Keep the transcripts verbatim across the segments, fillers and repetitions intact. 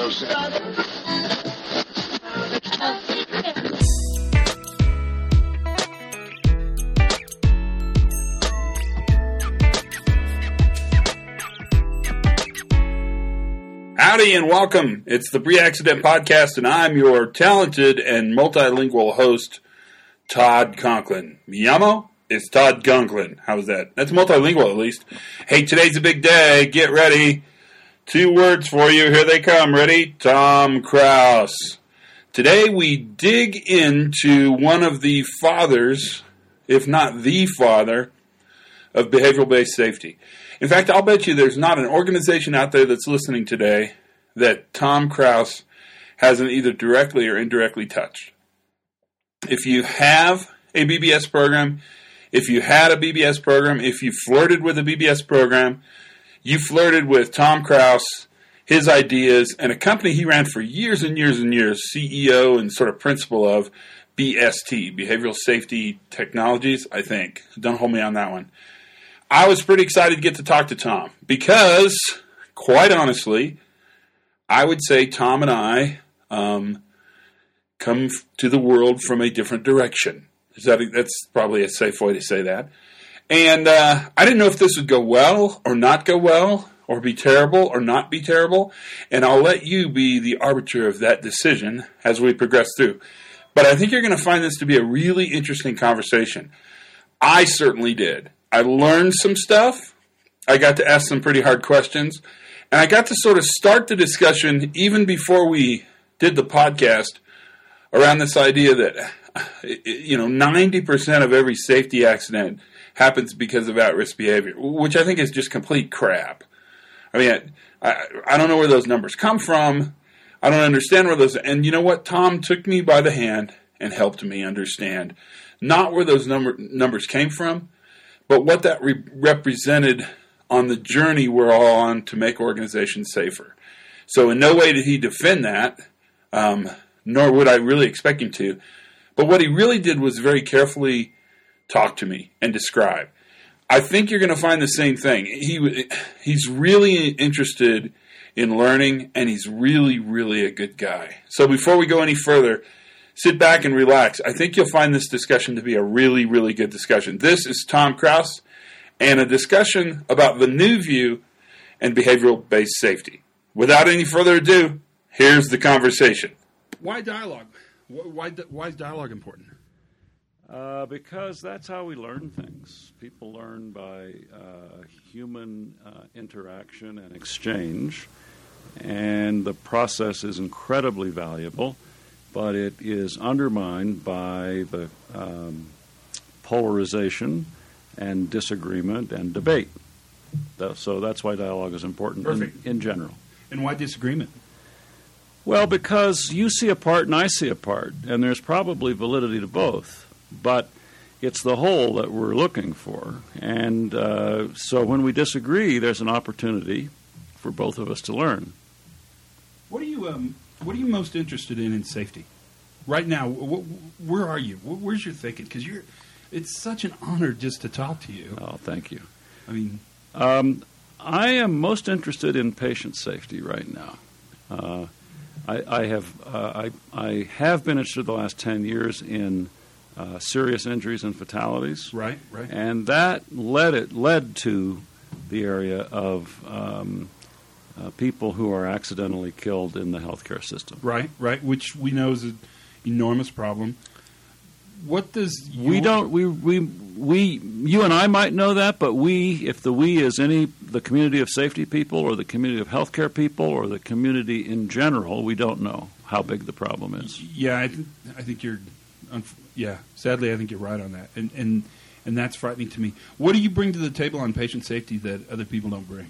Howdy and welcome. It's the Pre-Accident Podcast, and I'm your talented and multilingual host, Todd Conklin. Mi llamo is Todd Conklin. How's that? That's multilingual, at least. Hey, today's a big day. Get ready. Two words for you. Here they come. Ready? Tom Kraus. Today we dig into one of the fathers, if not the father, of behavioral-based safety. In fact, I'll bet you there's not an organization out there that's listening today that Tom Kraus hasn't either directly or indirectly touched. If you have a B B S program, if you had a B B S program, if you flirted with a B B S program, you flirted with Tom Kraus, his ideas, and a company he ran for years and years and years, C E O and sort of principal of B S T, Behavioral Safety Technologies, I think. Don't hold me on that one. I was pretty excited to get to talk to Tom because, quite honestly, I would say Tom and I um, come to the world from a different direction. Is that a, that's probably a safe way to say that. And uh, I didn't know if this would go well or not go well, or be terrible or not be terrible. And I'll let you be the arbiter of that decision as we progress through. But I think you're going to find this to be a really interesting conversation. I certainly did. I learned some stuff. I got to ask some pretty hard questions. And I got to sort of start the discussion even before we did the podcast around this idea that, you know, ninety percent of every safety accident happens because of at-risk behavior, which I think is just complete crap. I mean, I, I, I don't know where those numbers come from. I don't understand where those... And you know what? Tom took me by the hand and helped me understand not where those number, numbers came from, but what that re- represented on the journey we're all on to make organizations safer. So in no way did he defend that, um, nor would I really expect him to. But what he really did was very carefully talk to me and describe. I think you're going to find the same thing. He He's really interested in learning, and he's really, really a good guy. So before we go any further, sit back and relax. I think you'll find this discussion to be a really, really good discussion. This is Tom Kraus and a discussion about the new view and behavioral-based safety. Without any further ado, here's the conversation. Why dialogue? Why, why is dialogue important? Uh, because that's how we learn things. People learn by uh, human uh, interaction and exchange, and the process is incredibly valuable. But it is undermined by the um, polarization and disagreement and debate. So that's why dialogue is important in, in general. And why disagreement? Well, because you see a part and I see a part, and there's probably validity to both. But it's the whole that we're looking for. And uh, so when we disagree, there's an opportunity for both of us to learn. What are you... Um What are you most interested in in safety? Right now, wh- where are you? Where's your thinking? Because you're, it's such an honor just to talk to you. Oh, thank you. I mean... Um, I am most interested in patient safety right now. Uh, I, I have uh, I, I have been interested the last ten years in uh, serious injuries and fatalities. Right, right. And that led it led to the area of... Um, Uh, people who are accidentally killed in the healthcare system. Right, right, which we know is an enormous problem. What does your... We don't, we, we, we, you and I might know that, but we, if the we is any, the community of safety people or the community of healthcare people or the community in general, we don't know how big the problem is. Yeah, I, th- I think you're, unf- yeah, sadly I think you're right on that. And, and, and that's frightening to me. What do you bring to the table on patient safety that other people don't bring?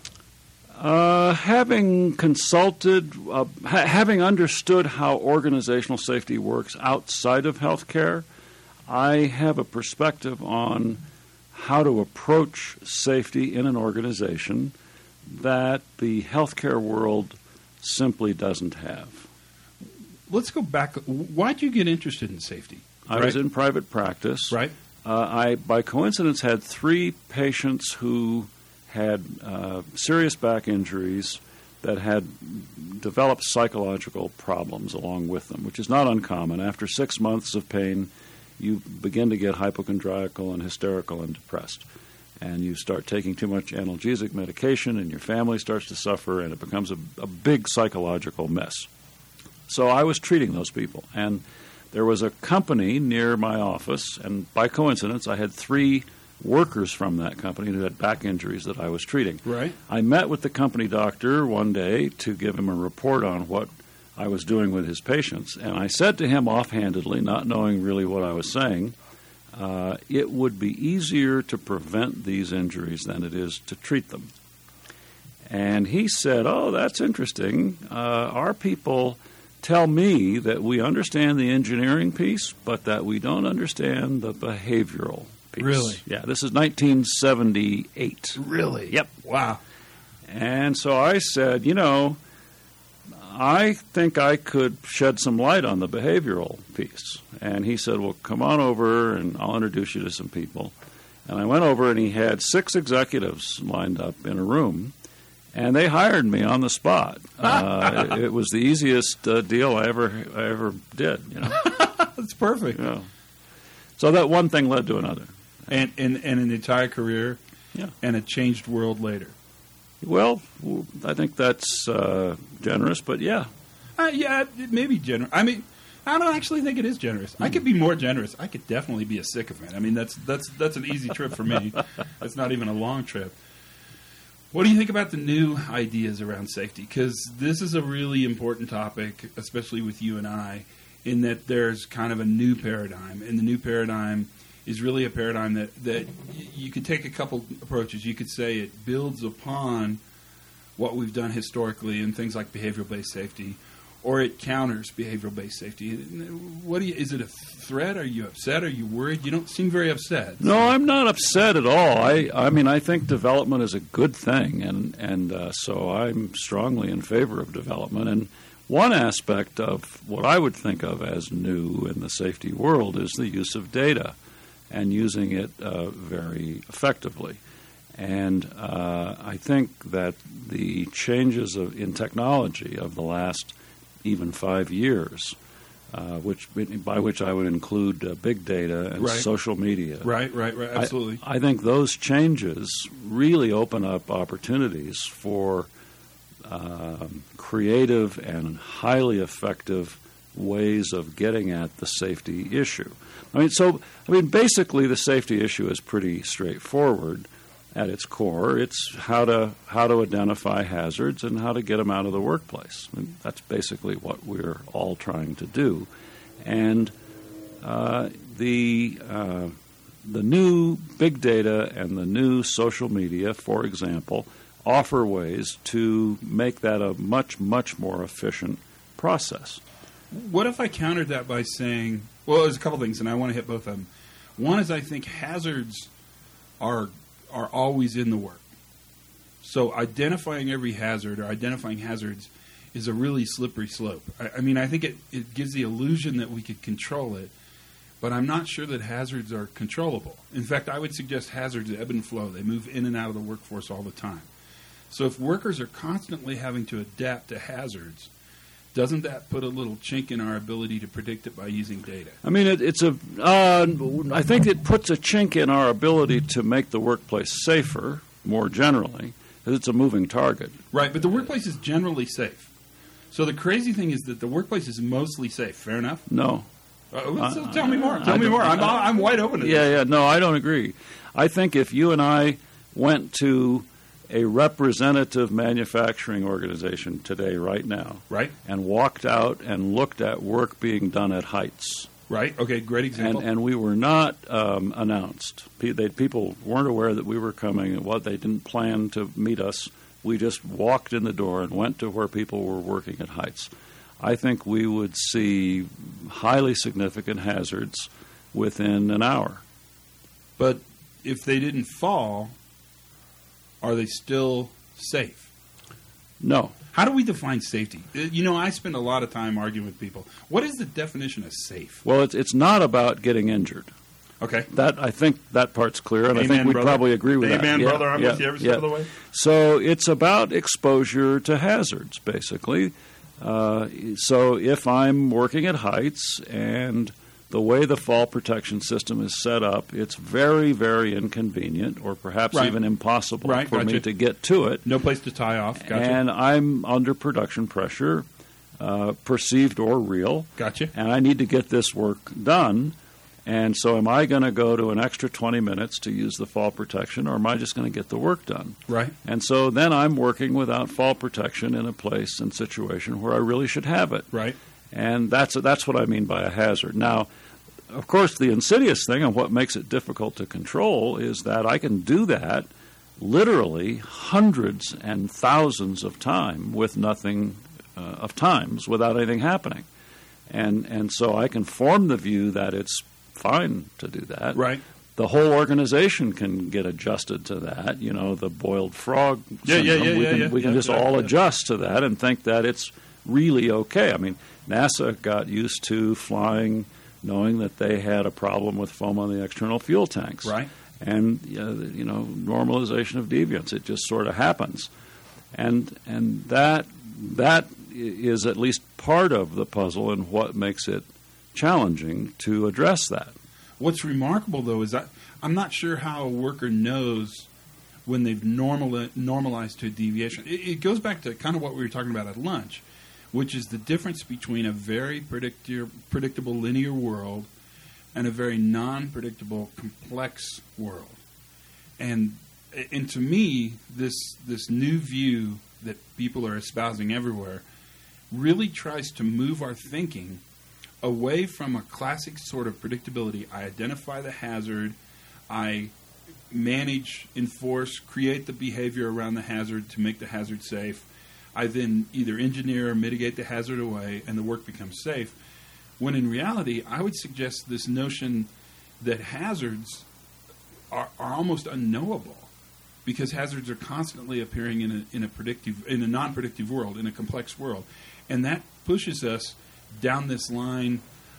Uh, having consulted, uh, ha- having understood how organizational safety works outside of healthcare, I have a perspective on how to approach safety in an organization that the healthcare world simply doesn't have. Let's go back. Why did you get interested in safety? I right? was in private practice. Right. Uh, I, by coincidence, had three patients who had uh, serious back injuries that had developed psychological problems along with them, which is not uncommon. After six months of pain, you begin to get hypochondriacal and hysterical and depressed. And you start taking too much analgesic medication, and your family starts to suffer, and it becomes a, a big psychological mess. So I was treating those people. And there was a company near my office, and by coincidence, I had three workers from that company who had back injuries that I was treating. Right. I met with the company doctor one day to give him a report on what I was doing with his patients, and I said to him offhandedly, not knowing really what I was saying, uh, it would be easier to prevent these injuries than it is to treat them. And he said, oh, that's interesting. Uh, our people tell me that we understand the engineering piece, but that we don't understand the behavioral piece. Really? Yeah, this is nineteen seventy-eight. Really? Yep. Wow. And so I said, you know, I think I could shed some light on the behavioral piece. And he said, well, come on over and I'll introduce you to some people. And I went over and he had six executives lined up in a room, and they hired me on the spot. Uh, it, it was the easiest uh, deal I ever I ever did. You know, That's perfect. you know. So that one thing led to another. And, and and an entire career, Yeah. and a changed world later. Well, w- I think that's uh, generous, but yeah. Uh, yeah, it may be generous. I mean, I don't actually think it is generous. I could be more generous. I could definitely be a sycophant. I mean, that's that's that's an easy trip for me. That's not even a long trip. What do you think about the new ideas around safety? Because this is a really important topic, especially with you and I, in that there's kind of a new paradigm, and the new paradigm is really a paradigm that, that y- you could take a couple approaches. You could say it builds upon what we've done historically in things like behavioral-based safety, or it counters behavioral-based safety. What do you? Is it a threat? Are you upset? Are you worried? You don't seem very upset. No, I'm not upset at all. I, I mean, I think development is a good thing, and and uh, so I'm strongly in favor of development. And one aspect of what I would think of as new in the safety world is the use of data, and using it uh, very effectively. And uh, I think that the changes of, in technology of the last even five years, uh, which by which I would include uh, big data and Right. social media. Right, right, right. Absolutely. I, I think those changes really open up opportunities for um, creative and highly effective ways of getting at the safety issue. I mean, so I mean, basically, the safety issue is pretty straightforward. At its core, it's how to how to identify hazards and how to get them out of the workplace. I mean, that's basically what we're all trying to do. And uh, the uh, the new big data and the new social media, for example, offer ways to make that a much, much more efficient process. What if I countered that by saying, well, there's a couple things, and I want to hit both of them. One is I think hazards are are always in the work. So identifying every hazard or identifying hazards is a really slippery slope. I, I mean, I think it, it gives the illusion that we could control it, but I'm not sure that hazards are controllable. In fact, I would suggest hazards ebb and flow. They move in and out of the workforce all the time. So if workers are constantly having to adapt to hazards, doesn't that put a little chink in our ability to predict it by using data? I mean, it, it's a. Uh, I think it puts a chink in our ability to make the workplace safer, more generally, because it's a moving target. Right, but the workplace is generally safe. So the crazy thing is that the workplace is mostly safe. Fair enough? No. Uh, so tell me more. Tell I me don't- more. I'm, I'm wide open to Yeah, this. yeah. No, I don't agree. I think if you and I went to a representative manufacturing organization today, right now, Right, and walked out and looked at work being done at heights, right. Okay, great and, example. and we were not um, announced. Pe- They, people weren't aware that we were coming, and what they didn't plan to meet us. We just walked in the door and went to where people were working at heights. I think we would see highly significant hazards within an hour. But if they didn't fall, are they still safe? No. How do we define safety? Uh, You know, I spend a lot of time arguing with people. What is the definition of safe? Well, it's, it's not about getting injured. Okay. That I think that part's clear, and Amen, I think we'd brother. probably agree with that. Amen, Yeah, brother. I'm yeah, with you every yeah. step of the way. So it's about exposure to hazards, basically. Uh, so if I'm working at heights and the way the fall protection system is set up, it's very, very inconvenient or perhaps Right. even impossible Right, for me gotcha. to get to it. No place to tie off. Gotcha. And I'm under production pressure, uh, perceived or real, Gotcha. and I need to get this work done. And so am I going to go to an extra twenty minutes to use the fall protection, or am I just going to get the work done? Right. And so then I'm working without fall protection in a place and situation where I really should have it. Right. And that's that's what I mean by a hazard. Now, of course, the insidious thing and what makes it difficult to control is that I can do that literally hundreds and thousands of times with nothing uh, of times without anything happening. And and so I can form the view that it's fine to do that. Right. The whole organization can get adjusted to that. You know, the boiled frog Yeah, yeah, syndrome. yeah, we yeah, can, yeah. we can Yeah, just yeah, all yeah. adjust to that and think that it's really okay. I mean, NASA got used to flying knowing that they had a problem with foam on the external fuel tanks. Right. And, uh, you know, normalization of deviance. It just sort of happens. And and that that is at least part of the puzzle and what makes it challenging to address that. What's remarkable, though, is that I'm not sure how a worker knows when they've normal, normalized to a deviation. It, it goes back to kind of what we were talking about at lunch, which is the difference between a very predicti- predictable linear world and a very non-predictable complex world. And and to me, this this new view that people are espousing everywhere really tries to move our thinking away from a classic sort of predictability. I identify the hazard, I manage, enforce, create the behavior around the hazard to make the hazard safe. I then either engineer or mitigate the hazard away, and the work becomes safe. When in reality, I would suggest this notion that hazards are, are almost unknowable, because hazards are constantly appearing in a in a predictive in a non-predictive world, in a complex world, and that pushes us down this line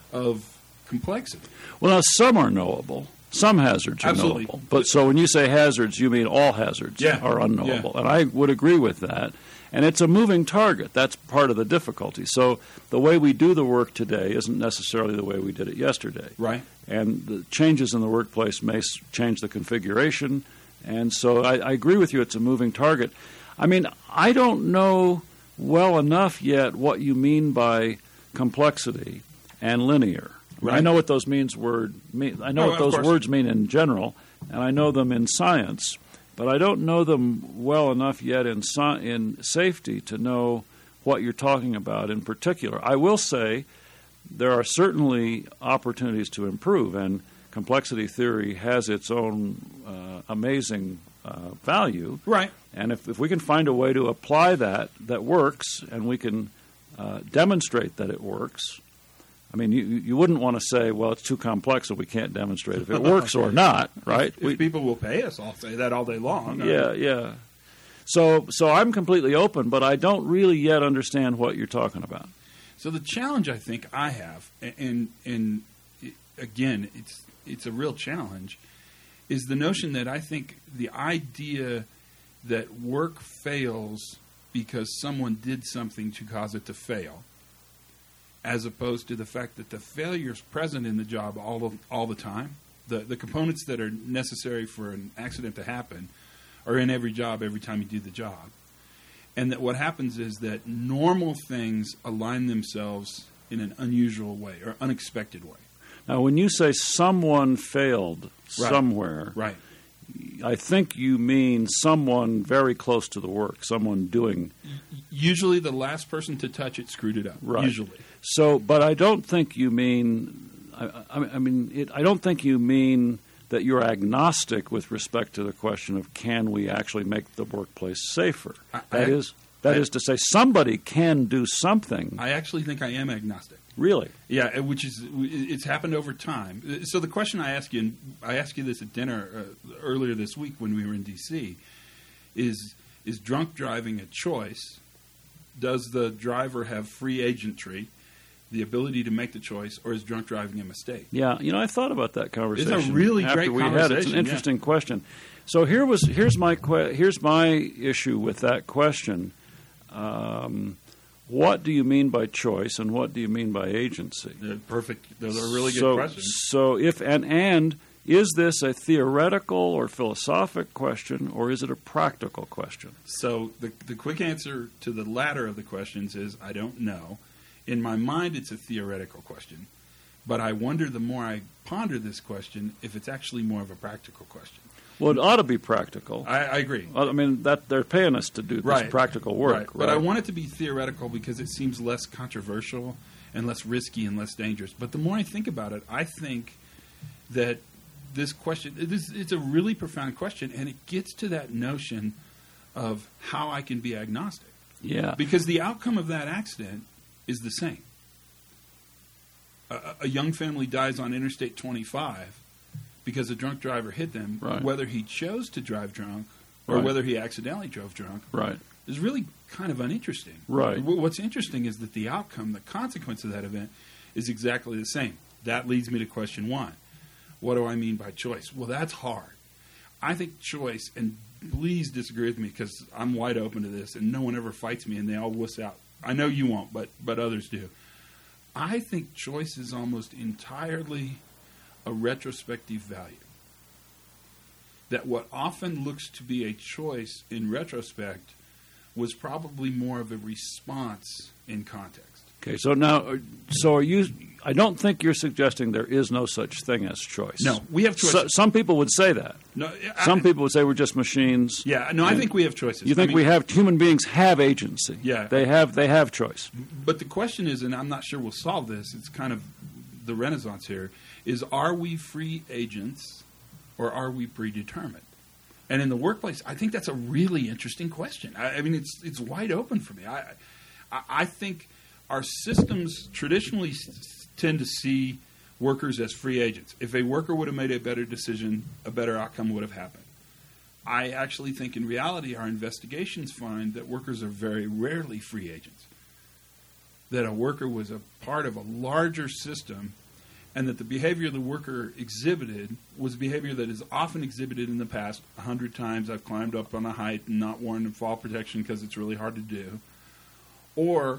of complexity. Well, now, some are knowable. Some hazards are Absolutely. knowable. But so when you say hazards, you mean all hazards Yeah. are unknowable. Yeah. And I would agree with that. And it's a moving target. That's part of the difficulty. So the way we do the work today isn't necessarily the way we did it yesterday. Right. And the changes in the workplace may s- change the configuration. And so I, I agree with you, it's a moving target. I mean, I don't know well enough yet what you mean by complexity and linear. Right. I know what those means word mean. I know Oh, what of those course. words mean in general, and I know them in science, but I don't know them well enough yet in sci- in safety to know what you're talking about in particular. I will say there are certainly opportunities to improve, and complexity theory has its own uh, amazing uh, value. Right. And if, if we can find a way to apply that that works, and we can uh, demonstrate that it works, I mean, you, you wouldn't want to say, well, it's too complex, so we can't demonstrate if it works or not, right? If We- people will pay us, I'll say that all day long. yeah, yeah. So, so I'm completely open, but I don't really yet understand what you're talking about. So the challenge I think I have, and and it, again, it's it's a real challenge, is the notion that I think the idea that work fails because someone did something to cause it to fail, as opposed to the fact that the failure is present in the job all of, all the time. The the components that are necessary for an accident to happen are in every job every time you do the job. And that what happens is that normal things align themselves in an unusual way or unexpected way. Now, when you say someone failed Right. somewhere, Right. I think you mean someone very close to the work, someone doing. Usually the last person to touch it screwed it up. Right. Usually. So, but I don't think you mean. I, I, I mean, it, I don't think you mean that you're agnostic with respect to the question of can we actually make the workplace safer. I- That I- is, that I- is to say, somebody can do something. I actually think I am agnostic. Really? Yeah, which is it's happened over time. So the question I ask you, and I asked you this at dinner uh, earlier this week when we were in D C, is is drunk driving a choice? Does the driver have free agentry the ability to make the choice, or is drunk driving a mistake? Yeah, you know, I thought about that conversation. It's a really after great we conversation. Had it. It's an interesting yeah. question. So here was here's my que- here's my issue with that question. Um, what do you mean by choice, and what do you mean by agency? They're perfect. Those are really good so, questions. So if and and is this a theoretical or philosophic question, or is it a practical question? So the the quick answer to the latter of the questions is I don't know. In my mind, it's a theoretical question, but I wonder the more I ponder this question if it's actually more of a practical question. Well, it ought to be practical. I, I agree. I mean, that they're paying us to do this right. practical work. Right. Right? But I want it to be theoretical because it seems less controversial and less risky and less dangerous. But the more I think about it, I think that this question, it is, it's a really profound question, and it gets to that notion of how I can be agnostic. Yeah. Because the outcome of that accident is the same. A, a young family dies on Interstate twenty-five because a drunk driver hit them, right. whether he chose to drive drunk or right. whether he accidentally drove drunk. Right. Is really kind of uninteresting. Right. What's interesting is that the outcome, the consequence of that event, is exactly the same. That leads me to question one. What do I mean by choice? Well, that's hard. I think choice, and please disagree with me because I'm wide open to this, and no one ever fights me, and they all wuss out. I know you won't, but but others do. I think choice is almost entirely a retrospective value. That what often looks to be a choice in retrospect was probably more of a response in context. Okay, so now, so are you? I don't think you're suggesting there is no such thing as choice. No, we have choices. So, some people would say that. No, I, some people would say we're just machines. Yeah, no, I think we have choices. You think I mean, we have human beings have agency? Yeah, they have. They have choice. But the question is, and I'm not sure we'll solve this. It's kind of the renaissance here. Is are we free agents, or are we predetermined? And in the workplace, I think that's a really interesting question. I, I mean, it's it's wide open for me. I I, I think our systems traditionally s- tend to see workers as free agents. If a worker would have made a better decision, a better outcome would have happened. I actually think in reality our investigations find that workers are very rarely free agents. That a worker was a part of a larger system, and that the behavior the worker exhibited was behavior that is often exhibited in the past. A hundred times I've climbed up on a height and not worn fall protection because it's really hard to do. Or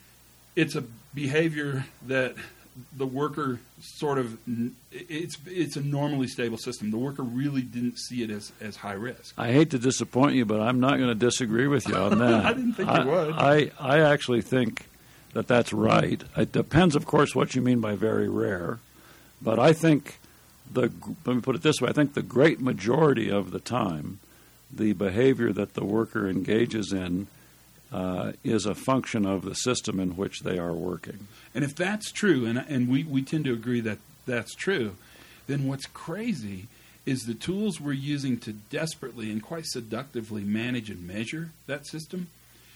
it's a behavior that the worker sort of, it's it's a normally stable system. The worker really didn't see it as, as high risk. I hate to disappoint you, but I'm not going to disagree with you on that. I didn't think I, you would. I, I actually think that that's right. It depends, of course, what you mean by very rare. But I think, the let me put it this way, I think the great majority of the time, the behavior that the worker engages in uh, is a function of the system in which they are working. And if that's true, and, and we, we tend to agree that that's true, then what's crazy is the tools we're using to desperately and quite seductively manage and measure that system,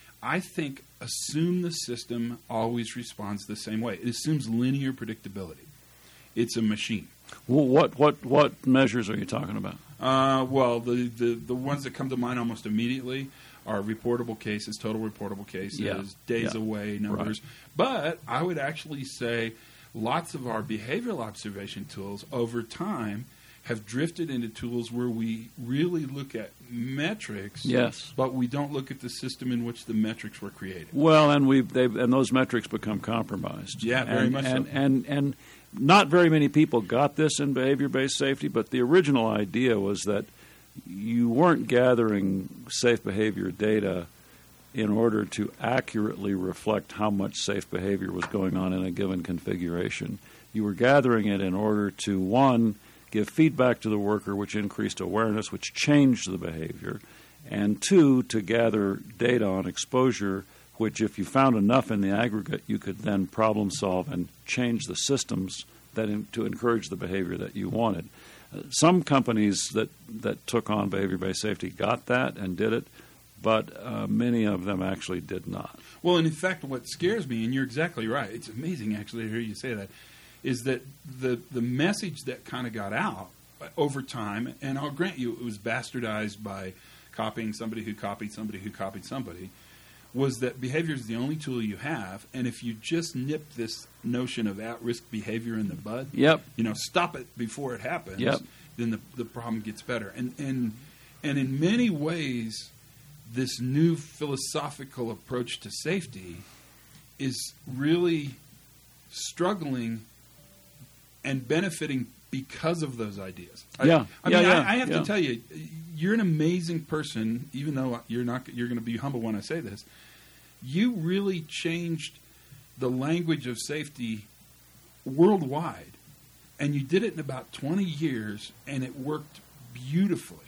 I think assume the system always responds the same way. It assumes linear predictability. It's a machine. Well, what what what measures are you talking about? Uh, well, the, the, the ones that come to mind almost immediately are reportable cases, total reportable cases, yeah. days yeah. away numbers. Right. But I would actually say lots of our behavioral observation tools over time have drifted into tools where we really look at metrics, yes, but we don't look at the system in which the metrics were created. Well, and we and those metrics become compromised. Yeah, very and, much and, so. And, and and not very many people got this in behavior-based safety, but the original idea was that you weren't gathering safe behavior data in order to accurately reflect how much safe behavior was going on in a given configuration. You were gathering it in order to, one, give feedback to the worker, which increased awareness, which changed the behavior, and two, to gather data on exposure, which if you found enough in the aggregate, you could then problem solve and change the systems that in, to encourage the behavior that you wanted. Uh, some companies that, that took on behavior-based safety got that and did it, but uh, many of them actually did not. Well, and in fact, what scares me, and you're exactly right, it's amazing actually to hear you say that, is that the, the message that kind of got out over time, and I'll grant you it was bastardized by copying somebody who copied somebody who copied somebody, was that behavior is the only tool you have, and if you just nip this notion of at-risk behavior in the bud, Yep. you know, stop it before it happens, Yep. then the the problem gets better. And and and in many ways, this new philosophical approach to safety is really struggling and benefiting because of those ideas. Yeah. I, I yeah, mean, yeah, I, I have yeah. to tell you, you're an amazing person. Even though you're not, you're going to be humble when I say this. You really changed the language of safety worldwide, and you did it in about twenty years, and it worked beautifully.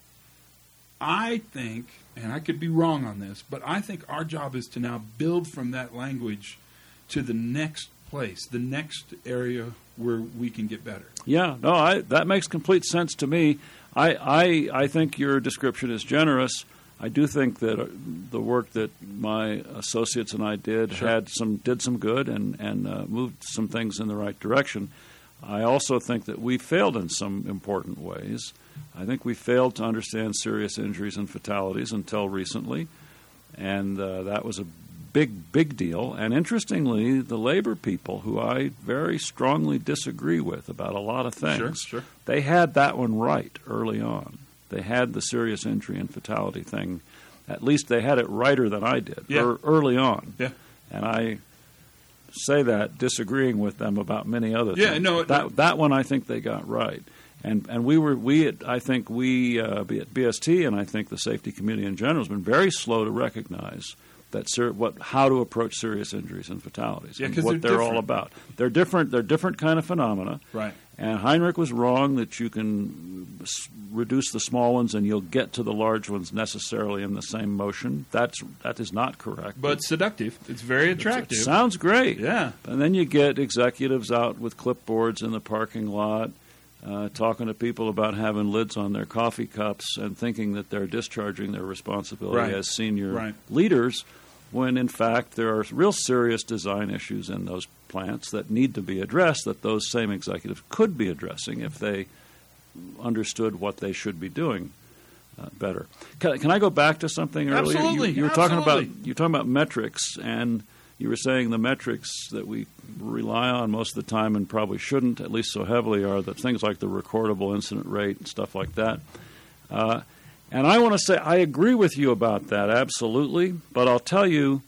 I think, and I could be wrong on this, but I think our job is to now build from that language to the next place, the next area where we can get better. Yeah, no, I, that makes complete sense to me. I, I, I think your description is generous. I do think that uh, the work that my associates and I did Sure. had some did some good and and uh, moved some things in the right direction. I also think that we failed in some important ways. I think we failed to understand serious injuries and fatalities until recently, and uh, that was a big, big deal. And interestingly, the labor people, who I very strongly disagree with about a lot of things, Sure, sure. they had that one right early on. They had the serious injury and fatality thing. At least they had it righter than I did Yeah. ear- early on. Yeah. And I say that disagreeing with them about many other Yeah, things. no, that no. that one I think they got right. And and we were we at, I think we uh, be at B S T and I think the safety community in general has been very slow to recognize that ser- what how to approach serious injuries and fatalities Yeah, and 'cause what they're they're all different. about. They're different. They're different kind of phenomena. Right. And Heinrich was wrong that you can s- reduce the small ones and you'll get to the large ones necessarily in the same motion. That's that is not correct. But seductive. It's very attractive. It sounds great. Yeah. And then you get executives out with clipboards in the parking lot, uh, talking to people about having lids on their coffee cups and thinking that they're discharging their responsibility Right. as senior Right. leaders, when in fact there are real serious design issues in those plants that need to be addressed that those same executives could be addressing if they understood what they should be doing uh, better. Can, can I go back to something earlier? Absolutely, You, you were talking about absolutely. you were talking about metrics, and you were saying the metrics that we rely on most of the time and probably shouldn't, at least so heavily, are the things like the recordable incident rate and stuff like that. Uh, and I want to say I agree with you about that, absolutely. But I'll tell you,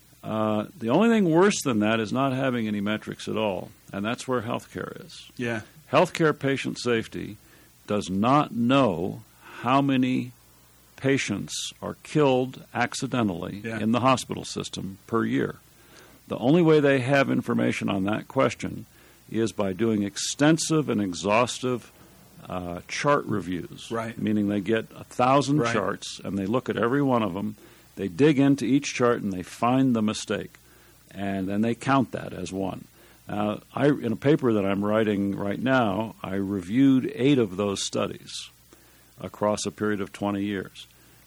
uh, the only thing worse than that is not having any metrics at all, and that's where healthcare is. Yeah. Healthcare patient safety does not know how many patients are killed accidentally Yeah. in the hospital system per year. The only way they have information on that question is by doing extensive and exhaustive uh, chart reviews. Right. Meaning they get a thousand Right. charts and they look at every one of them. They dig into each chart and they find the mistake, and then they count that as one. Now, I, in a paper that I'm writing right now, I reviewed eight of those studies across a period of twenty years.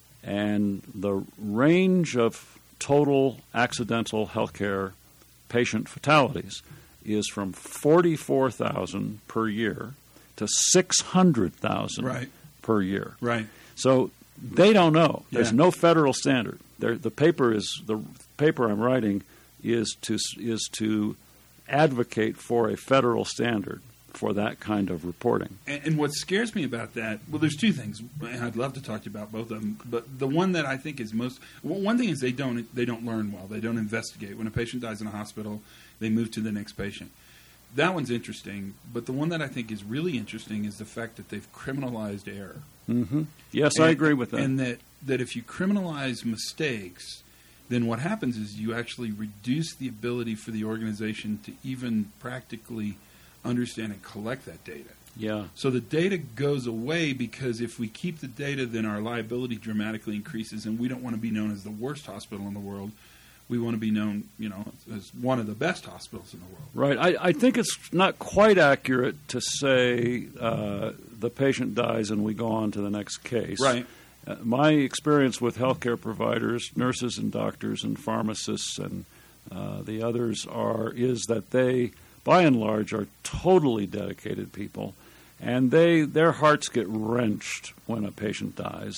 And the range of total accidental healthcare patient fatalities is from forty-four thousand per year to six hundred thousand Right. per year. Right. So they don't know. There's Yeah. no federal standard. There, the paper is the paper I'm writing is to is to advocate for a federal standard for that kind of reporting. And, and what scares me about that, well, there's two things, and I'd love to talk to you about both of them. But the one that I think is most, well, one thing is they don't they don't learn well. They don't investigate. When a patient dies in a hospital, they move to the next patient. That one's interesting. But the one that I think is really interesting is the fact that they've criminalized error. Mm-hmm. Yes, I And- agree with that. And that, that if you criminalize mistakes, then what happens is you actually reduce the ability for the organization to even practically understand and collect that data. yeah. So the data goes away because if we keep the data, then our liability dramatically increases, and we don't want to be known as the worst hospital in the world. We want to be known, you know, as one of the best hospitals in the world. Right. I, I think it's not quite accurate to say uh, the patient dies and we go on to the next case. Right. Uh, my experience with healthcare providers, nurses and doctors and pharmacists and uh, the others are is that they, by and large, are totally dedicated people, and they their hearts get wrenched when a patient dies.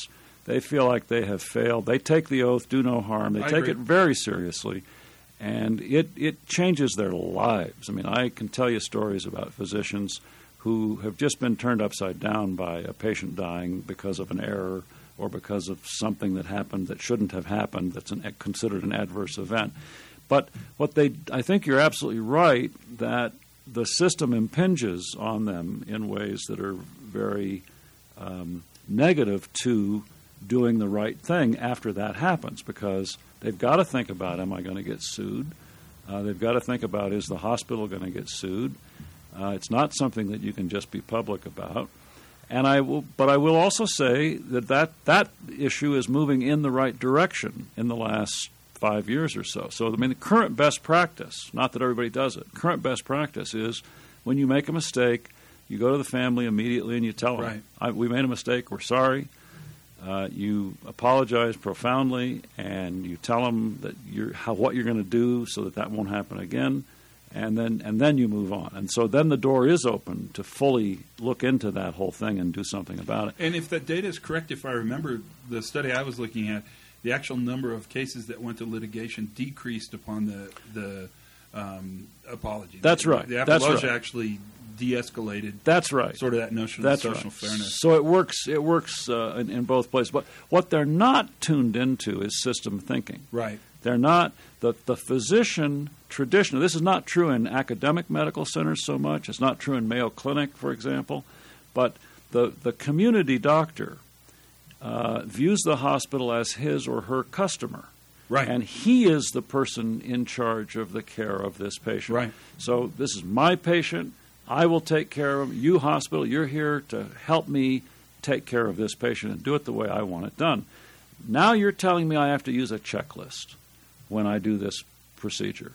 they feel like they have failed. They take the oath, do no harm. They I take agree. it very seriously, and it, it changes their lives. I mean, I can tell you stories about physicians who have just been turned upside down by a patient dying because of an error or because of something that happened that shouldn't have happened that's an, considered an adverse event. But what they, I think you're absolutely right that the system impinges on them in ways that are very um, negative to doing the right thing after that happens, because they've got to think about, am I going to get sued? Uh, they've got to think about, is the hospital going to get sued? Uh, it's not something that you can just be public about. And I will, but I will also say that, that that issue is moving in the right direction in the last five years or so. So, I mean, the current best practice, not that everybody does it, current best practice is when you make a mistake, you go to the family immediately and you tell them, Right. I, we made a mistake, we're sorry. Uh, you apologize profoundly, and you tell them that you're, how, what you're going to do so that that won't happen again, and then and then you move on. And so then the door is open to fully look into that whole thing and do something about it. And if that data is correct, if I remember the study I was looking at, the actual number of cases that went to litigation decreased upon the the um, apology. That's the, right. The That's apology right. actually de-escalated. That's right. Sort of that notion That's of social right. fairness. So it works. It works uh, in, in both places. But what they're not tuned into is system thinking. Right. They're not the the physician tradition. This is not true in academic medical centers so much. It's not true in Mayo Clinic, for example. But the the community doctor uh, views the hospital as his or her customer. Right. And he is the person in charge of the care of this patient. Right. So this is my patient. I will take care of him. You, hospital, you're here to help me take care of this patient and do it the way I want it done. Now you're telling me I have to use a checklist when I do this procedure.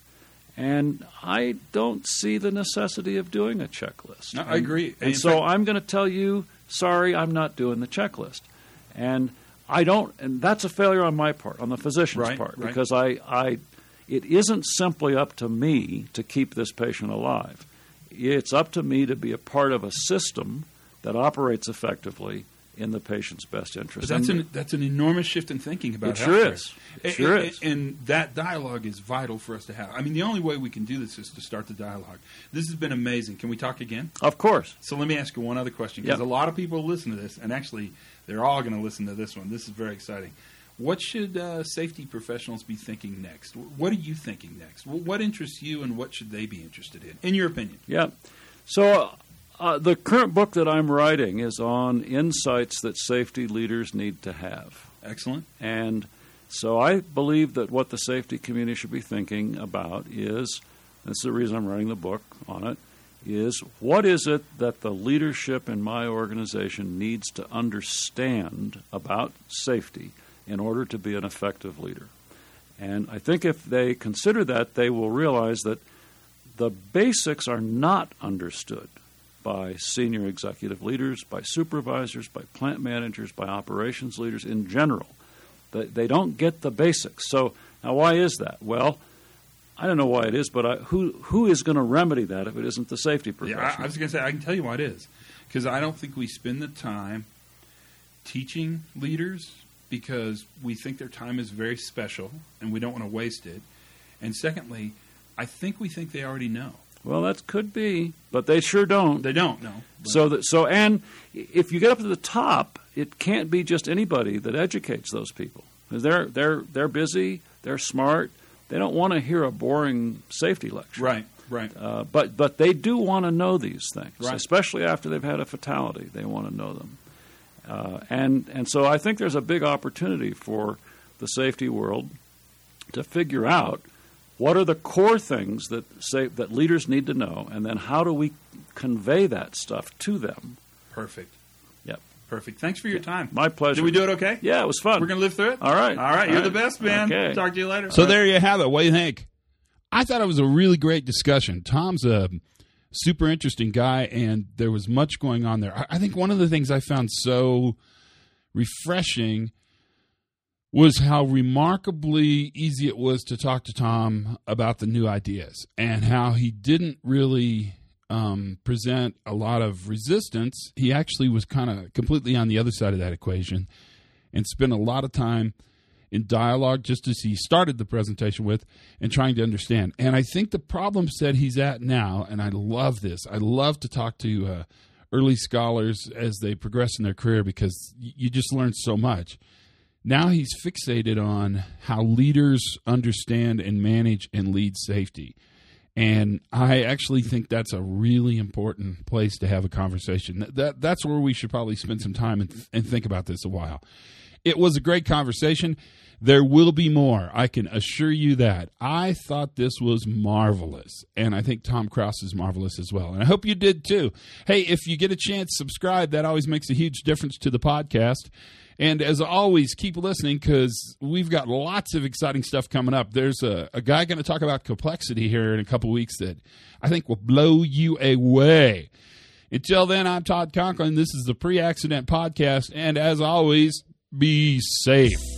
And I don't see the necessity of doing a checklist. No, I agree. And, and In so fact- I'm going to tell you, sorry, I'm not doing the checklist. And I don't, and that's a failure on my part, on the physician's Right, part, right. because I, I, it isn't simply up to me to keep this patient alive. It's up to me to be a part of a system that operates effectively in the patient's best interest. But that's And an that's an enormous shift in thinking about It sure healthcare. is. It And- sure and, is. And that dialogue is vital for us to have. I mean, the only way we can do this is to start the dialogue. This has been amazing. Can we talk again? Of course. So let me ask you one other question, because Yep. a lot of people listen to this, and actually they're all going to listen to this one. This is very exciting. What should uh, safety professionals be thinking next? What are you thinking next? What interests you, and what should they be interested in, in your opinion? Yeah. So uh, the current book that I'm writing is on insights that safety leaders need to have. Excellent. And so I believe that what the safety community should be thinking about is, this is the reason I'm writing the book on it, is what is it that the leadership in my organization needs to understand about safety in order to be an effective leader. And I think if they consider that, they will realize that the basics are not understood by senior executive leaders, by supervisors, by plant managers, by operations leaders in general. They, they don't get the basics. So now why is that? Well, I don't know why it is, but I, who who is going to remedy that if it isn't the safety Yeah, professionals? I, I was going to say, I can tell you why it is. Because I don't think we spend the time teaching leaders, because we think their time is very special and we don't want to waste it. And secondly, I think we think they already know. Well, that could be, but they sure don't. They don't know. But- So that so and if you get up to the top, it can't be just anybody that educates those people, because they're they're they're busy, they're smart, they don't want to hear a boring safety lecture. Right, right. Uh, but but they do want to know these things, Right. especially after they've had a fatality. They want to know them, uh, and and so I think there's a big opportunity for the safety world to figure out what are the core things that say that leaders need to know, and then how do we convey that stuff to them? Perfect. Yep. Perfect. Thanks for your time. My pleasure. Did we do it okay? Yeah, it was fun. We're going to live through it? All right. All right. All You're the right. best, man. Okay. Talk to you later. So there you have it. What do you think? I thought it was a really great discussion. Tom's a super interesting guy, and there was much going on there. I think one of the things I found so refreshing was how remarkably easy it was to talk to Tom about the new ideas, and how he didn't really um, present a lot of resistance. He actually was kind of completely on the other side of that equation. and spent a lot of time in dialogue, just as he started the presentation with, and trying to understand. And I think the problem set he's at now, and I love this, I love to talk to uh, early scholars as they progress in their career because you just learn so much. Now he's fixated on how leaders understand and manage and lead safety. And I actually think that's a really important place to have a conversation. That, that's where we should probably spend some time and, and think about this a while. It was a great conversation. There will be more. I can assure you that. I thought this was marvelous, and I think Tom Krause is marvelous as well, and I hope you did too. Hey, if you get a chance, subscribe. That always makes a huge difference to the podcast. And as always, keep listening because we've got lots of exciting stuff coming up. There's a, a guy going to talk about complexity here in a couple weeks that I think will blow you away. Until then, I'm Todd Conklin. This is the Pre-Accident Podcast, and as always, be safe.